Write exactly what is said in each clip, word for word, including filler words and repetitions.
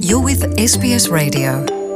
You're with S B S Radio.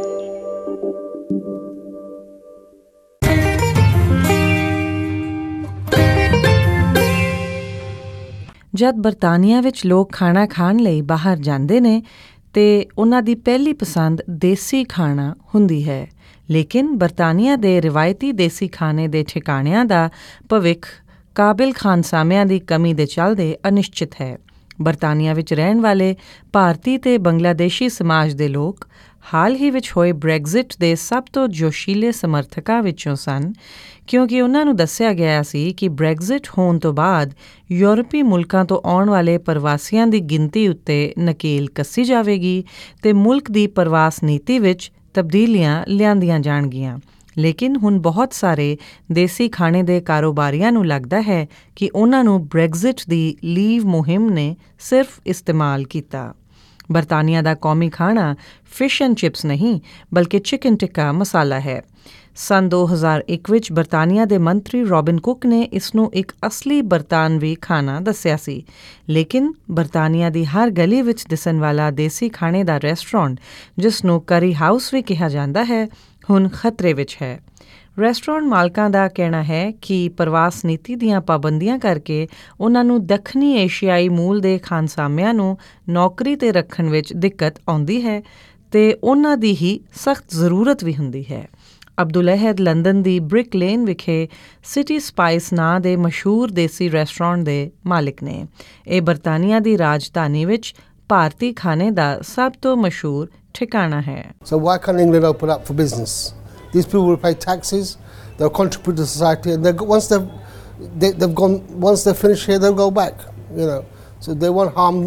ਜਦ ਬਰਤਾਨੀਆ ਵਿੱਚ ਲੋਕ ਖਾਣਾ ਖਾਣ ਲਈ ਬਾਹਰ ਜਾਂਦੇ ਨੇ ਤੇ ਉਹਨਾਂ ਦੀ ਪਹਿਲੀ ਪਸੰਦ ਦੇਸੀ ਖਾਣਾ ਹੁੰਦੀ ਹੈ, ਲੇਕਿਨ ਬਰਤਾਨੀਆ ਦੇ ਰਿਵਾਇਤੀ ਦੇਸੀ ਖਾਣੇ ਦੇ ਠਿਕਾਣਿਆਂ ਦਾ ਭਵਿੱਖ ਕਾਬਿਲ ਖਾਨਸਾਮਿਆਂ ਦੀ ਕਮੀ ਦੇ ਚੱਲਦੇ ਅਨਿਸ਼ਚਿਤ ਹੈ। ਬਰਤਾਨੀਆ ਵਿੱਚ ਰਹਿਣ ਵਾਲੇ ਭਾਰਤੀ ਤੇ ਬੰਗਲਾਦੇਸ਼ੀ ਸਮਾਜ ਦੇ ਲੋਕ ਹਾਲ ਹੀ ਵਿੱਚ ਹੋਏ ਬ੍ਰੈਗਜ਼ਿਟ ਦੇ ਸਭ ਤੋਂ ਜੋਸ਼ੀਲੇ ਸਮਰਥਕਾਂ ਵਿੱਚੋਂ ਸਨ, ਕਿਉਂਕਿ ਉਹਨਾਂ ਨੂੰ ਦੱਸਿਆ ਗਿਆ ਸੀ ਕਿ ਬ੍ਰੈਗਜ਼ਿਟ ਹੋਣ ਤੋਂ ਬਾਅਦ ਯੂਰਪੀ ਮੁਲਕਾਂ ਤੋਂ ਆਉਣ ਵਾਲੇ ਪ੍ਰਵਾਸੀਆਂ ਦੀ ਗਿਣਤੀ ਉੱਤੇ ਨਕੇਲ ਕੱਸੀ ਜਾਵੇਗੀ ਤੇ ਮੁਲਕ ਦੀ ਪ੍ਰਵਾਸ ਨੀਤੀ ਵਿੱਚ ਤਬਦੀਲੀਆਂ ਲਿਆਂਦੀਆਂ ਜਾਣਗੀਆਂ। ਲੇਕਿਨ ਹੁਣ ਬਹੁਤ ਸਾਰੇ ਦੇਸੀ ਖਾਣੇ ਦੇ ਕਾਰੋਬਾਰੀਆਂ ਨੂੰ ਲੱਗਦਾ ਹੈ ਕਿ ਉਹਨਾਂ ਨੂੰ ਬ੍ਰੈਗਜ਼ਿਟ ਦੀ ਲੀਵ ਮੁਹਿੰਮ ਨੇ ਸਿਰਫ ਇਸਤੇਮਾਲ ਕੀਤਾ। ਬਰਤਾਨੀਆ ਦਾ ਕੌਮੀ ਖਾਣਾ ਫਿਸ਼ ਐਂਡ ਚਿਪਸ ਨਹੀਂ, ਬਲਕਿ ਚਿਕਨ ਟਿੱਕਾ ਮਸਾਲਾ ਹੈ। ਸੰਨ ਦੋ ਹਜ਼ਾਰ ਇੱਕ ਵਿੱਚ ਬਰਤਾਨੀਆ ਦੇ ਮੰਤਰੀ ਰੌਬਿਨ ਕੁੱਕ ਨੇ ਇਸ ਨੂੰ ਇੱਕ ਅਸਲੀ ਬਰਤਾਨਵੀ ਖਾਣਾ ਦੱਸਿਆ ਸੀ, ਲੇਕਿਨ ਬਰਤਾਨੀਆ ਦੀ ਹਰ ਗਲੀ ਵਿੱਚ ਦਿਸਣ ਵਾਲਾ ਦੇਸੀ ਖਾਣੇ ਦਾ ਰੈਸਟੋਰੈਂਟ, ਜਿਸ ਨੂੰ ਕਰੀ ਹਾਊਸ ਵੀ ਕਿਹਾ ਜਾਂਦਾ ਹੈ, ਹੁਣ ਖਤਰੇ ਵਿੱਚ ਹੈ। ਰੈਸਟੋਰੈਂਟ ਮਾਲਕਾਂ ਦਾ ਕਹਿਣਾ ਹੈ ਕਿ ਪ੍ਰਵਾਸ ਨੀਤੀ ਦੀਆਂ ਪਾਬੰਦੀਆਂ ਕਰਕੇ ਉਹਨਾਂ ਨੂੰ ਦੱਖਣੀ ਏਸ਼ੀਆਈ ਮੂਲ ਦੇ ਖਾਨਸਾਮਿਆਂ ਨੂੰ ਨੌਕਰੀ 'ਤੇ ਰੱਖਣ ਵਿੱਚ ਦਿੱਕਤ ਆਉਂਦੀ ਹੈ ਤੇ ਉਹਨਾਂ ਦੀ ਹੀ ਸਖਤ ਜ਼ਰੂਰਤ ਵੀ ਹੁੰਦੀ ਹੈ। ਅਬਦੁਲ ਅਹਿਦ ਲੰਦਨ ਦੀ ਬ੍ਰਿਕ ਲੇਨ ਵਿਖੇ ਸਿਟੀ ਸਪਾਈਸ ਨਾਂ ਦੇ ਮਸ਼ਹੂਰ ਦੇਸੀ ਰੈਸਟੋਰੈਂਟ ਦੇ ਮਾਲਿਕ ਨੇ। ਇਹ ਬਰਤਾਨੀਆ ਦੀ ਰਾਜਧਾਨੀ ਵਿੱਚ ਭਾਰਤੀ ਖਾਣੇ ਦਾ ਸਭ ਤੋਂ ਮਸ਼ਹੂਰ ਠਿਕਾਣਾ ਹੈ। So why can't England open up for business? These people will pay taxes, they'll contribute to society, and they'll, once they've they, they've gone, once they're finished here, they'll go back. You know, so they won't harm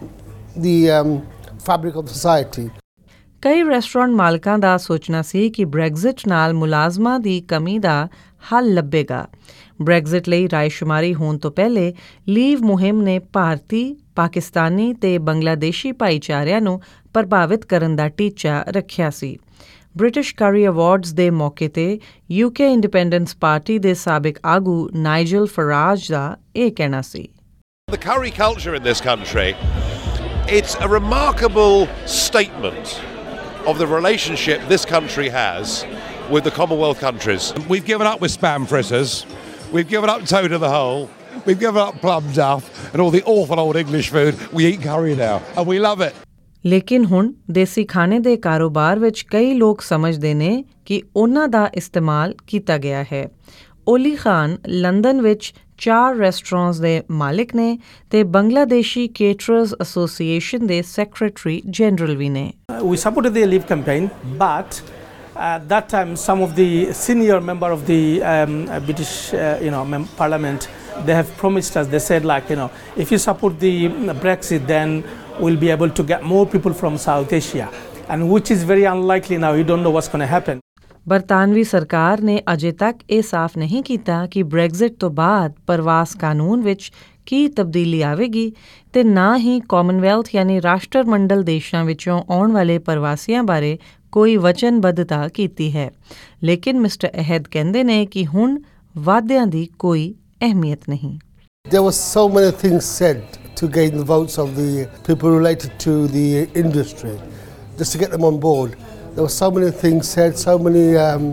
the um, fabric of society. ਕਈ restaurant ਮਾਲਕਾਂ ਦਾ ਸੋਚਣਾ ਸੀ ਕਿ Brexit ਨਾਲ ਮੁਲਾਜ਼ਮਾਂ ਦੀ ਕਮੀ ਦਾ ਹੱਲ ਲੱਭੇਗਾ। Brexit ਲਈ ਰਾਏਸ਼ੁਮਾਰੀ ਹੋਣ ਤੋਂ ਪਹਿਲੇ ਲੀਵ ਮੁਹਿੰਮ ਨੇ ਭਾਰਤੀ, ਪਾਕਿਸਤਾਨੀ ਤੇ ਬੰਗਲਾਦੇਸ਼ੀ ਭਾਈਚਾਰਿਆਂ ਨੂੰ ਪ੍ਰਭਾਵਿਤ ਕਰਨ ਦਾ ਟੀਚਾ ਰੱਖਿਆ ਸੀ। ਬ੍ਰਿਟਿਸ਼ ਕਰੀ ਅਵਾਰਡਸ ਦੇ ਮੌਕੇ ਤੇ ਯੂਕੇ ਇੰਡੀਪੈਂਡੈਂਸ ਪਾਰਟੀ ਦੇ ਸਾਬਿਕ ਆਗੂ ਨਾਈਜਲ ਫਰਾਜ ਦਾ ਇਹ ਕਹਿਣਾ ਸੀ। The curry culture in this country, it's a remarkable statement of the relationship this country has with the Commonwealth countries. We've given up with spam fritters, we've given up toad in the hole, we've given up plum duff and all the awful old English food. We eat curry now and we love it. ਲੇਕਿਨ ਹੁਣ ਦੇਸੀ ਖਾਣੇ ਦੇ ਕਾਰੋਬਾਰ ਵਿੱਚ ਕਈ ਲੋਕ ਸਮਝਦੇ ਨੇ ਕਿ ਉਹਨਾਂ ਦਾ ਇਸਤੇਮਾਲ ਕੀਤਾ ਗਿਆ ਹੈ। ਓਲੀ ਖਾਨ ਲੰਦਨ ਵਿੱਚ ਚਾਰ ਰੈਸਟੋਰੈਂਟਸ ਦੇ ਮਾਲਿਕ ਨੇ ਤੇ ਬੰਗਲਾਦੇਸ਼ੀ ਕੇਟਰਰਸ ਐਸੋਸੀਏਸ਼ਨ ਦੇ ਸੈਕਟਰੀ ਜਨਰਲ ਵੀ ਨੇ। We supported the Leave campaign, but at that time some of the senior member of the um, British uh, you know mem- parliament, they have promised us, they said like, you know, if you support the Brexit, then we'll be able to get more people from South Asia, and which is very unlikely now. You don't know what's going to happen. ਬਰਤਾਨਵੀ ਸਰਕਾਰ ਨੇ ਅਜੇ ਤੱਕ ਇਹ ਸਾਫ਼ ਨਹੀਂ ਕੀਤਾ ਕਿ Brexit ਤੋਂ ਬਾਅਦ ਪ੍ਰਵਾਸ ਕਾਨੂੰਨ ਵਿੱਚ ਕੀ ਤਬਦੀਲੀ ਆਵੇਗੀ ਤੇ ਨਾ ਹੀ ਕਾਮਨਵੈਲਥ ਯਾਨੀ ਰਾਸ਼ਟਰ ਮੰਡਲ ਦੇਸ਼ਾਂ ਵਿੱਚੋਂ ਆਉਣ ਵਾਲੇ ਪ੍ਰਵਾਸੀਆਂ ਬਾਰੇ ਕੋਈ ਵਚਨਬੱਧਤਾ ਕੀਤੀ ਹੈ। ਲੇਕਿਨ ਮਿਸਟਰ ਅਹਿਦ ਕਹਿੰਦੇ ਨੇ ਕਿ ਹੁਣ ਵਾਅਦਿਆਂ ਦੀ ਕੋਈ ਅਹਿਮੀਅਤ ਨਹੀਂ। There were so many things said to gain the votes of the people related to the industry, just to get them on board. There were so many things said, so many um,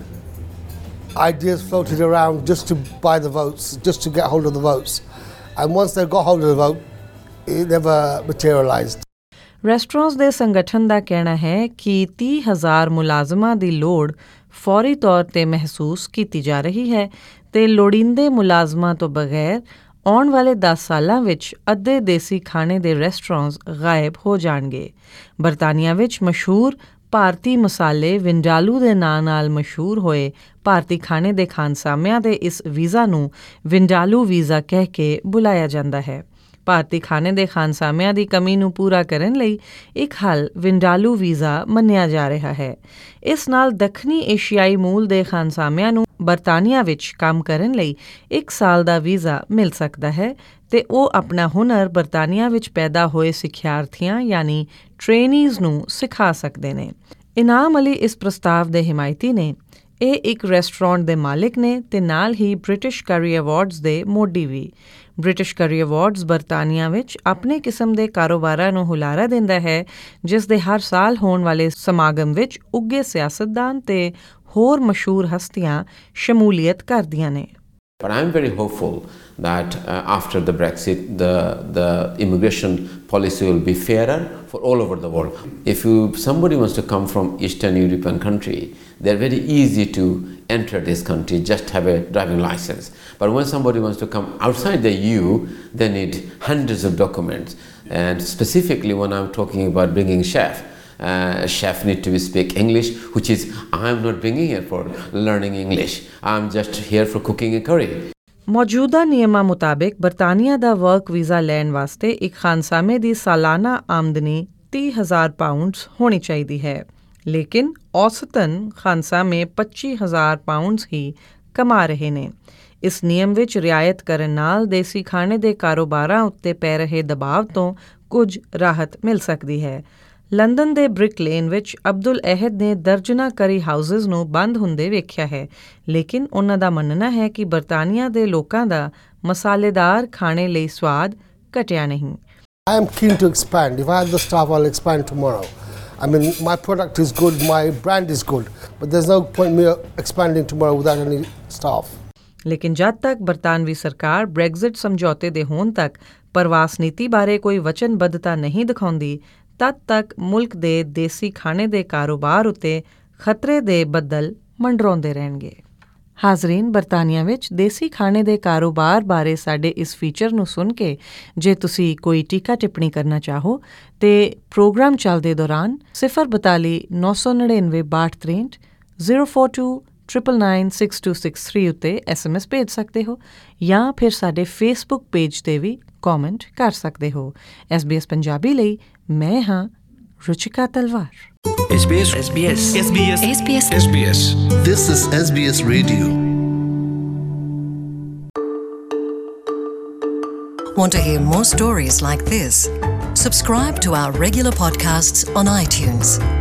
ideas floated around just to buy the votes, just to get hold of the votes. And once they got hold of the vote, it never materialized. Restaurants ਦੇ ਸੰਗਠਨ ਦਾ ਕਹਿਣਾ ਹੈ ਕਿ ਤੀਹ ਹਜ਼ਾਰ ਮੁਲਾਜ਼ਮਾਂ ਦੀ ਲੋੜ ਫੌਰੀ ਤੌਰ 'ਤੇ ਮਹਿਸੂਸ ਕੀਤੀ ਜਾ ਰਹੀ ਹੈ ਤੇ ਲੋੜੀਂਦੇ ਮੁਲਾਜ਼ਮਾਂ ਤੋਂ ਬਗੈਰ ਆਉਣ ਵਾਲੇ ਦਸ ਸਾਲਾਂ ਵਿੱਚ ਅੱਧੇ ਦੇਸੀ ਖਾਣੇ ਦੇ ਰੈਸਟੋਰੈਂਟਸ ਗਾਇਬ ਹੋ ਜਾਣਗੇ। ਬਰਤਾਨੀਆ ਵਿੱਚ ਮਸ਼ਹੂਰ ਭਾਰਤੀ ਮਸਾਲੇ ਵਿੰਡਾਲੂ ਦੇ ਨਾਂ ਨਾਲ ਮਸ਼ਹੂਰ ਹੋਏ ਭਾਰਤੀ ਖਾਣੇ ਦੇ ਖਾਨਸਾਮਿਆਂ ਦੇ ਇਸ ਵੀਜ਼ਾ ਨੂੰ ਵਿੰਡਾਲੂ ਵੀਜ਼ਾ ਕਹਿ ਕੇ ਬੁਲਾਇਆ ਜਾਂਦਾ ਹੈ। ਭਾਰਤੀ ਖਾਣੇ ਦੇ ਖਾਨਸਾਮਿਆਂ ਦੀ ਕਮੀ ਨੂੰ ਪੂਰਾ ਕਰਨ ਲਈ ਇੱਕ ਹੱਲ ਵਿੰਡਾਲੂ ਵੀਜ਼ਾ ਮੰਨਿਆ ਜਾ ਰਿਹਾ ਹੈ। ਇਸ ਨਾਲ ਦੱਖਣੀ ਏਸ਼ੀਆਈ ਮੂਲ ਦੇ ਖਾਨਸਾਮਿਆਂ ਨੂੰ ਬਰਤਾਨੀਆ ਵਿੱਚ ਕੰਮ ਕਰਨ ਲਈ ਇੱਕ ਸਾਲ ਦਾ ਵੀਜ਼ਾ ਮਿਲ ਸਕਦਾ ਹੈ ਤੇ ਉਹ ਆਪਣਾ ਹੁਨਰ ਬਰਤਾਨੀਆ ਵਿੱਚ ਪੈਦਾ ਹੋਏ ਸਿੱਖਿਆਰਥੀਆਂ ਯਾਨੀ ਟ੍ਰੇਨੀਜ਼ ਨੂੰ ਸਿਖਾ ਸਕਦੇ ਨੇ। ਇਨਾਮ ਅਲੀ ਇਸ ਪ੍ਰਸਤਾਵ ਦੇ ਹਿਮਾਇਤੀ ਨੇ। ਇਹ ਇੱਕ ਰੈਸਟੋਰੈਂਟ ਦੇ ਮਾਲਿਕ ਨੇ ਤੇ ਨਾਲ ਹੀ ਬ੍ਰਿਟਿਸ਼ ਕਰੀ ਅਵਾਰਡਸ ਦੇ ਮੋਢੀ ਵੀ। ਬ੍ਰਿਟਿਸ਼ ਕਰੀ ਅਵਾਰਡਸ ਬਰਤਾਨੀਆ ਵਿੱਚ ਆਪਣੇ ਕਿਸਮ ਦੇ ਕਾਰੋਬਾਰਾਂ ਨੂੰ ਹੁਲਾਰਾ ਦਿੰਦਾ ਹੈ, ਜਿਸ ਦੇ ਹਰ ਸਾਲ ਹੋਣ ਵਾਲੇ ਸਮਾਗਮ ਵਿੱਚ ਉੱਘੇ ਸਿਆਸਤਦਾਨ ਤੇ ਹੋਰ ਮਸ਼ਹੂਰ ਹਸਤੀਆਂ ਸ਼ਮੂਲੀਅਤ ਕਰਦੀਆਂ ਨੇ। But I'm very hopeful that uh, after the Brexit, the, the immigration policy will be fairer for all over the world. If you, somebody wants to come from Eastern European country, they're very easy to enter this country, just have a driving license. But when somebody wants to come outside the E U, they need hundreds of documents. And specifically when I'm talking about bringing chef, Uh, chef need to speak English, which is I'm not bringing here for learning English. I'm just here for cooking a curry. ਮੌਜੂਦਾ ਨਿਯਮਾਂ ਮੁਤਾਬਿਕ ਬਰਤਾਨੀਆ ਦਾ work visa ਲੈਣ ਵਾਸਤੇ ਇੱਕ ਖਾਨਸਾਮੇ ਦੀ ਸਾਲਾਨਾ ਆਮਦਨੀ ਤੀਹ ਹਜ਼ਾਰ ਪਾਉਂਡਸ ਹੋਣੀ ਚਾਹੀਦੀ ਹੈ, ਲੇਕਿਨ ਔਸਤਨ ਖਾਨਸਾਮੇ ਪੱਚੀ ਹਜ਼ਾਰ ਪਾਉਂਡਸ ਹੀ ਕਮਾ ਰਹੇ ਨੇ। ਇਸ ਨਿਯਮ ਵਿੱਚ ਰਿਆਇਤ ਕਰਨ ਨਾਲ ਦੇਸੀ ਖਾਣੇ ਦੇ ਕਾਰੋਬਾਰਾਂ ਉੱਤੇ ਪੈ ਰਹੇ ਦਬਾਅ ਤੋਂ ਕੁਝ ਰਾਹਤ ਮਿਲ ਸਕਦੀ ਹੈ। ਲੰਡਨ ਦੇ ਬ੍ਰਿਕ ਲੇਨ ਵਿੱਚ ਅਬਦੁਲ ਅਹਿਦ ਨੇ ਦਰਜਨਾਂ ਕਰੀ ਹਾਊਸਿਸ ਨੂੰ ਬੰਦ ਹੁੰਦੇ ਵੇਖਿਆ ਹੈ, ਲੇਕਿਨ ਉਹਨਾਂ ਦਾ ਮੰਨਣਾ ਹੈ ਕਿ ਬਰਤਾਨੀਆ ਦੇ ਲੋਕਾਂ ਦਾ ਮਸਾਲੇਦਾਰ ਖਾਣੇ ਲਈ ਸਵਾਦ ਘਟਿਆ ਨਹੀਂ। I am keen to expand. If I have the staff, I'll expand tomorrow. I mean, my product is good, my brand is good, but there's no point me expanding tomorrow without any staff. ਲੇਕਿਨ ਜਦ ਤੱਕ ਬਰਤਾਨਵੀ ਸਰਕਾਰ Brexit ਸਮਝੌਤੇ ਦੇ ਹੋਣ ਤੱਕ ਪ੍ਰਵਾਸ ਨੀਤੀ ਬਾਰੇ ਕੋਈ ਵਚਨਬੱਧਤਾ ਨਹੀਂ ਦਿਖਾਉਂਦੀ, ਤਦ ਤੱਕ ਮੁਲਕ ਦੇ ਦੇਸੀ ਖਾਣੇ ਦੇ ਕਾਰੋਬਾਰ ਉੱਤੇ ਖਤਰੇ ਦੇ ਬੱਦਲ ਮੰਡਰਾਉਂਦੇ ਰਹਿਣਗੇ। ਹਾਜ਼ਰੀਨ, ਬਰਤਾਨੀਆ ਵਿੱਚ ਦੇਸੀ ਖਾਣੇ ਦੇ ਕਾਰੋਬਾਰ ਬਾਰੇ ਸਾਡੇ ਇਸ ਫੀਚਰ ਨੂੰ ਸੁਣ ਕੇ ਜੇ ਤੁਸੀਂ ਕੋਈ ਟੀਕਾ ਟਿੱਪਣੀ ਕਰਨਾ ਚਾਹੋ ਤੇ ਪ੍ਰੋਗਰਾਮ ਚੱਲਦੇ ਦੌਰਾਨ ਸਿਫਰ ਬਤਾਲੀ ਨੌ ਸੌ ਨੜਿਨਵੇਂ ਬਾਹਠ ਤ੍ਰੇਹਠ zero four two triple nine six two six three ਉੱਤੇ ਐਸ ਐਮ ਐਸ ਭੇਜ ਸਕਦੇ ਹੋ ਜਾਂ ਫਿਰ ਸਾਡੇ ਫੇਸਬੁੱਕ ਪੇਜ 'ਤੇ ਵੀ ਕੌਮੈਂਟ ਕਰ ਸਕਦੇ ਹੋ। ਐਸ ਬੀ ਐਸ ਪੰਜਾਬੀ ਲਈ ਮੈਂ ਹਾਂ ਰੁਚਿਕਾ ਤਲਵਾਰ। S B S S B S S B S S B S S B S This is S B S Radio. Want to hear more stories like this? Subscribe to our regular podcasts on iTunes.